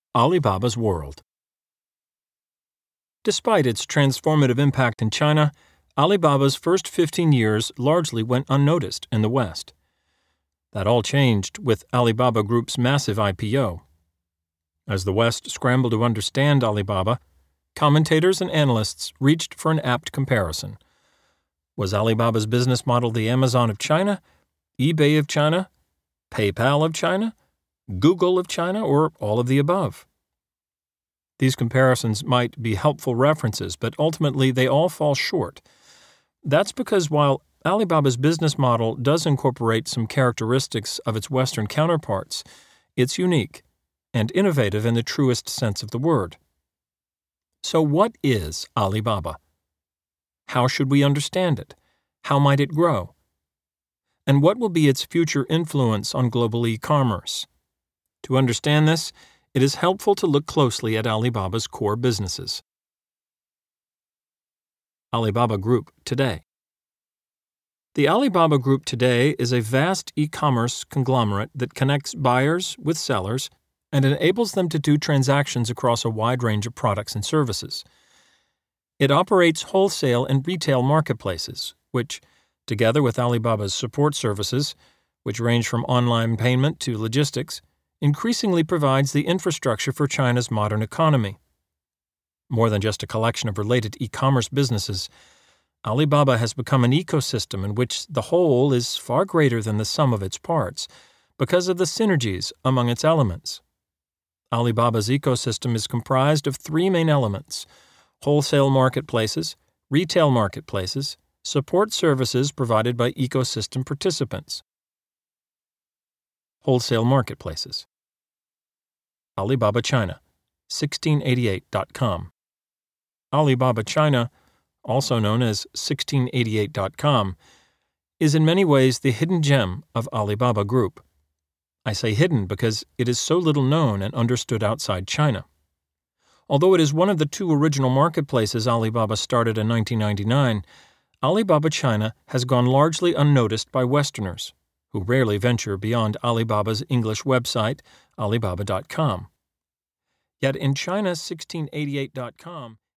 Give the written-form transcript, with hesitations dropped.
Alibaba's World. Despite its transformative impact in China, Alibaba's first 15 years largely went unnoticed in the West. That all changed with Alibaba Group's massive IPO. As the West scrambled to understand Alibaba, commentators and analysts reached for an apt comparison. Was Alibaba's business model the Amazon of China, eBay of China, PayPal of China, Google of China, or all of the above? These comparisons might be helpful references, but ultimately they all fall short. That's because while Alibaba's business model does incorporate some characteristics of its Western counterparts, it's unique and innovative in the truest sense of the word. So what is Alibaba? How should we understand it? How might it grow? And what will be its future influence on global e-commerce? To understand this, it is helpful to look closely at Alibaba's core businesses. Alibaba Group today. The Alibaba Group today is a vast e-commerce conglomerate that connects buyers with sellers and enables them to do transactions across a wide range of products and services. It operates wholesale and retail marketplaces, which, together with Alibaba's support services, which range from online payment to logistics, increasingly provides the infrastructure for China's modern economy. More than just a collection of related e-commerce businesses, Alibaba has become an ecosystem in which the whole is far greater than the sum of its parts because of the synergies among its elements. Alibaba's ecosystem is comprised of three main elements: wholesale marketplaces, retail marketplaces, support services provided by ecosystem participants. Wholesale marketplaces. Alibaba China, 1688.com. Alibaba China, also known as 1688.com, is in many ways the hidden gem of Alibaba Group. I say hidden because it is so little known and understood outside China. Although it is one of the two original marketplaces Alibaba started in 1999, Alibaba China has gone largely unnoticed by Westerners, who rarely venture beyond Alibaba's English website, Alibaba.com. Yet in China's 1688.com,